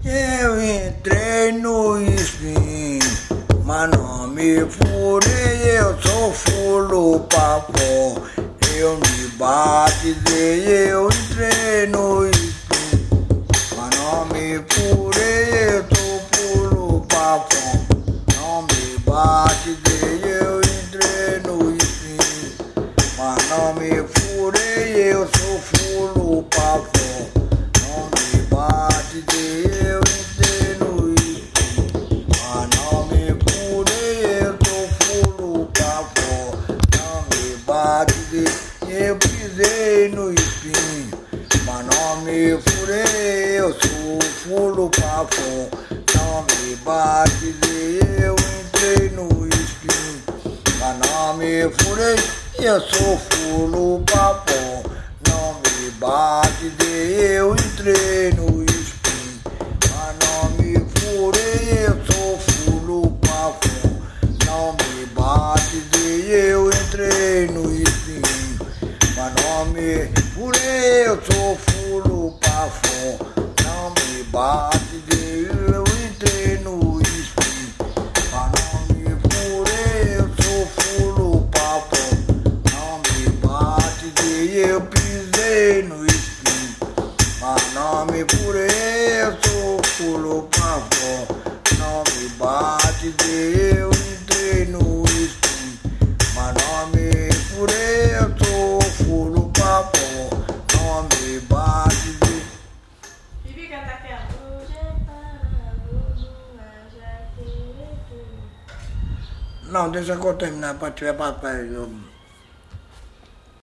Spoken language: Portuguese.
Eu entrei no espinho, mas não me furei, eu sou fulo pra fora. Eu me batizei, eu entrei no espinho, mas não me furei, eu sou fulo pra fora. Não me batizei, eu entrei no espinho, mas não me furei, eu sou fulo pra fora. Não me batizei, eu entrei no espinho, mas não me furei, eu sou fulo pra fora. Não me batizei, eu pisei no espinho, mas não me furei, eu sou fulo pra fora. Não me batizei, eu entrei no espinho, mas não me furei, eu sou fulo pra fora. Não me batizei, eu entrei no espinho, mas não me furei, eu sou fulo pra fora. Não me batizei, eu entrei no espinho, mas não me furei, eu sou fulo pra fora. Não me batizei, eu entrei no espinho, mas não me furei, eu sou fulo pra fora. Não me batizei, eu pisei no espinho, mas não me furei, eu sou fulo pra fora. Não me batizei, eu entrei no espinho, mas não me furei, eu sou fulo pra fora. Não me batizei. Bibi canta aquela. Não, deixa eu terminar para tiver papel.